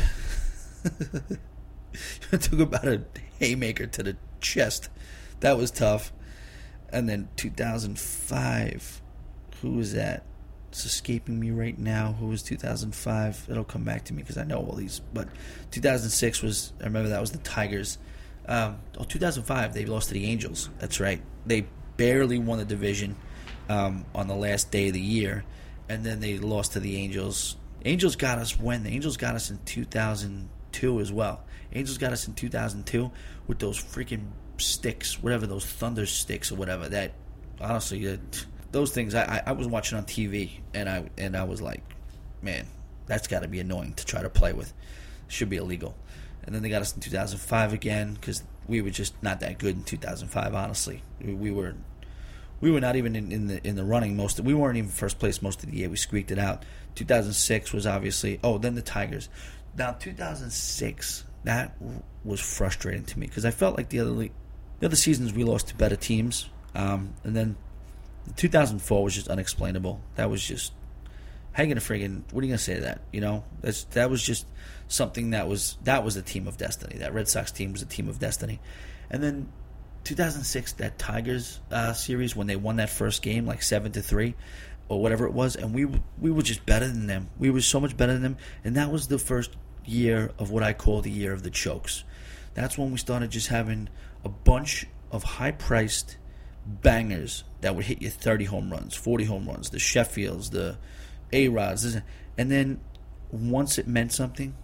took about a haymaker to the chest. That was tough. And then two thousand five, who was that? It's escaping me right now. Who was two thousand five? It'll come back to me because I know all these. But two thousand six was, I remember that was the Tigers. Um, oh, two thousand five, they lost to the Angels. That's right. They barely won the division um, on the last day of the year. And then they lost to the Angels. Angels got us when? The Angels got us in two thousand two as well. Angels got us in two thousand two with those freaking sticks, whatever, those thunder sticks or whatever. That, honestly, it, those things, I, I, I was watching on T V, and I and I was like, man, that's got to be annoying to try to play with. Should be illegal. And then they got us in two thousand five again because we were just not that good in two thousand five, honestly. We, we were we were not even in, in the in the running most of, we weren't even first place most of the year. We squeaked it out. two thousand six was obviously, oh, then the Tigers. Now, two thousand six, that was frustrating to me because I felt like the other league, the other seasons we lost to better teams. Um, and then two thousand four was just unexplainable. That was just, how you going to friggin', what are you going to say to that? You know, that's, that was just something that was, that was a team of destiny. That Red Sox team was a team of destiny. And then two thousand six, that Tigers uh, series, when they won that first game, like seven to three or whatever it was, and we we were just better than them. We were so much better than them. And that was the first year of what I call the year of the chokes. That's when we started just having a bunch of high-priced bangers that would hit you thirty home runs, forty home runs, the Sheffields, the A-Rods. And then once it meant something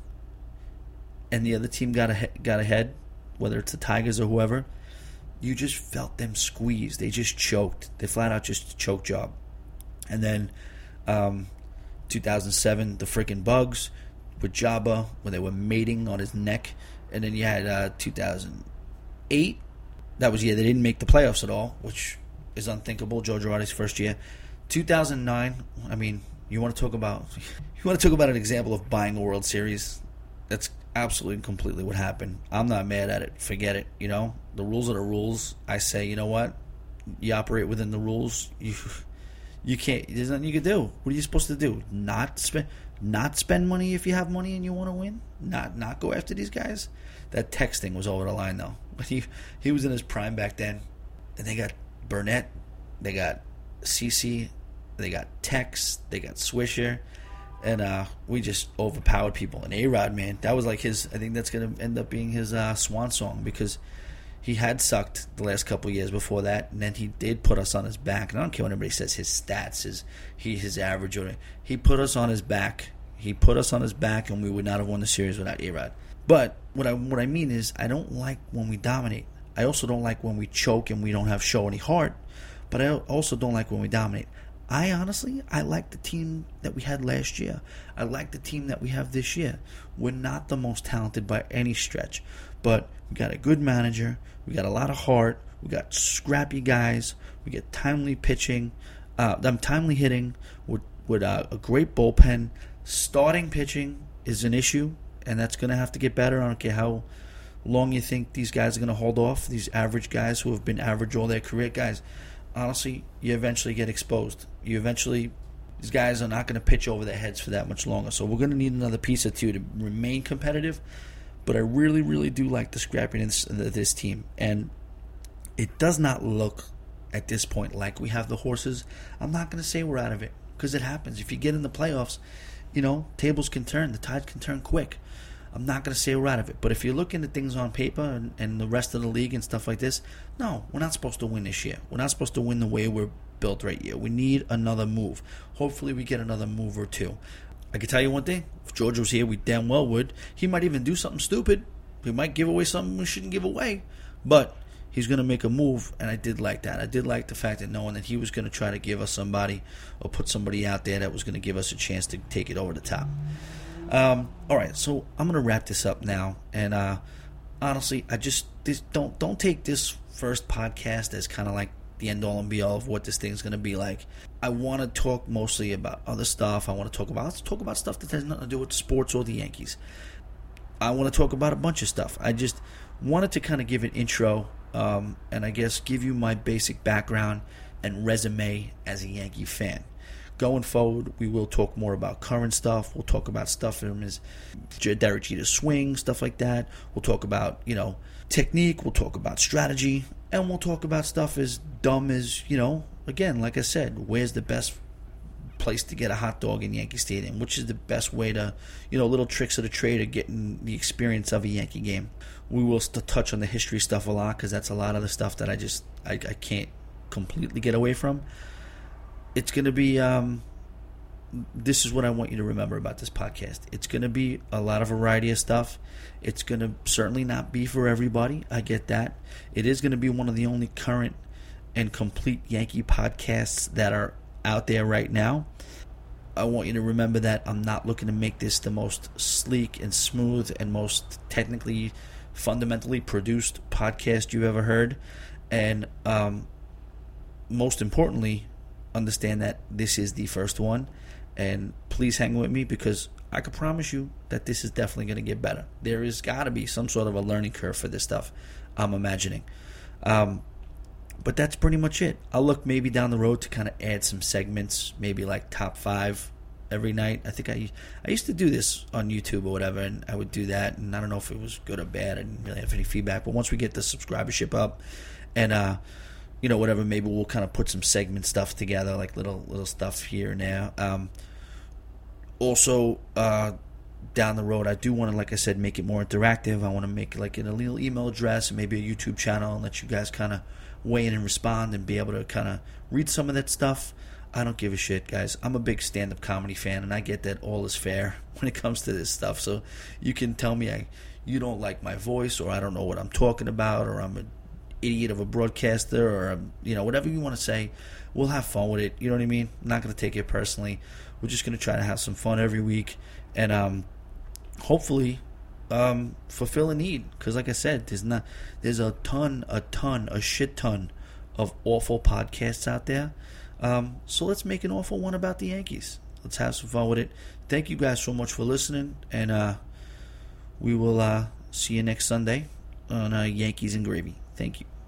and the other team got ahead, got ahead, whether it's the Tigers or whoever, you just felt them squeeze. They just choked. They flat out just choke job. And then um, two thousand seven, the freaking Bugs with Jabba when they were mating on his neck. And then you had uh, two thousand eight. That was the year they didn't make the playoffs at all, which is unthinkable. Joe Girardi's first year. two thousand nine, I mean, you want to talk about you want to talk about an example of buying a World Series? That's absolutely and completely what happened. I'm not mad at it. Forget it. You know, the rules are the rules. I say, you know what? You operate within the rules. You you can't. There's nothing you can do. What are you supposed to do? Not spend not spend money if you have money and you want to win. Not not go after these guys. That texting was over the line though. He he was in his prime back then, and they got Burnett, they got CeCe, they got Tex, they got Swisher. And uh, we just overpowered people. And A-Rod, man, that was like his, I think that's going to end up being his uh, swan song because he had sucked the last couple of years before that. And then he did put us on his back. And I don't care what anybody says, his stats, his, he, his average. Or he put us on his back. He put us on his back, and we would not have won the series without A-Rod. But what I, what I mean is I don't like when we dominate. I also don't like when we choke and we don't have show any heart. But I also don't like when we dominate. I honestly, I like the team that we had last year. I like the team that we have this year. We're not the most talented by any stretch, but we got a good manager. We got a lot of heart. We got scrappy guys. We get timely pitching, uh, them timely hitting with, with uh, a great bullpen. Starting pitching is an issue, and that's going to have to get better. I don't care how long you think these guys are going to hold off. These average guys who have been average all their career, guys. Honestly, you eventually get exposed. You eventually, these guys are not going to pitch over their heads for that much longer. So we're going to need another piece or two to remain competitive. But I really, really do like the scrappiness of this team. And it does not look at this point like we have the horses. I'm not going to say we're out of it because it happens. If you get in the playoffs, you know, tables can turn. The tide can turn quick. I'm not going to say we're out of it. But if you're looking at things on paper and, and the rest of the league and stuff like this, no, we're not supposed to win this year. We're not supposed to win the way we're built right here. We need another move. Hopefully we get another move or two. I can tell you one thing. If George was here, we damn well would. He might even do something stupid. He might give away something we shouldn't give away. But he's going to make a move, and I did like that. I did like the fact that knowing that he was going to try to give us somebody or put somebody out there that was going to give us a chance to take it over the top. Um, all right, so I'm gonna wrap this up now, and uh, honestly, I just this, don't don't take this first podcast as kind of like the end all and be all of what this thing's gonna be like. I want to talk mostly about other stuff. I want to talk about let's talk about stuff that has nothing to do with sports or the Yankees. I want to talk about a bunch of stuff. I just wanted to kind of give an intro, um, and I guess give you my basic background and resume as a Yankee fan. Going forward, we will talk more about current stuff. We'll talk about stuff from his Derek Jeter swing, stuff like that. We'll talk about, you know, technique. We'll talk about strategy. And we'll talk about stuff as dumb as, you know, again, like I said, where's the best place to get a hot dog in Yankee Stadium, which is the best way to, you know, little tricks of the trade of getting the experience of a Yankee game. We will still touch on the history stuff a lot because that's a lot of the stuff that I just, I, I can't completely get away from. It's going to be, um, this is what I want you to remember about this podcast. It's going to be a lot of variety of stuff. It's going to certainly not be for everybody. I get that. It is going to be one of the only current and complete Yankee podcasts that are out there right now. I want you to remember that I'm not looking to make this the most sleek and smooth and most technically, fundamentally produced podcast you've ever heard. And um, most importantly, understand that this is the first one. And please hang with me because I can promise you that this is definitely going to get better. There is got to be some sort of a learning curve for this stuff, I'm imagining. Um, but that's pretty much it. I'll look maybe down the road to kind of add some segments, maybe like top five every night. I think I I used to do this on YouTube or whatever, and I would do that. And I don't know if it was good or bad. I didn't really have any feedback. But once we get the subscribership up and, uh, you know, whatever, maybe we'll kind of put some segment stuff together, like little little stuff here and there. Um, also, uh, down the road, I do want to, like I said, make it more interactive. I want to make like a little email address and maybe a YouTube channel and let you guys kind of weigh in and respond and be able to kind of read some of that stuff. I don't give a shit, guys. I'm a big stand-up comedy fan, and I get that all is fair when it comes to this stuff. So you can tell me I, you don't like my voice, or I don't know what I'm talking about, or I'm an idiot of a broadcaster, or I'm, you know, whatever you want to say. We'll have fun with it. You know what I mean? I'm not going to take it personally. We're just going to try to have some fun every week, and um, hopefully um, fulfill a need. Because, like I said, there's not, there's a ton, a ton, a shit ton of awful podcasts out there. Um, so let's make an awful one about the Yankees. Let's have some fun with it. Thank you guys so much for listening, and uh, we will uh, see you next Sunday on uh, Yankees and Gravy. Thank you.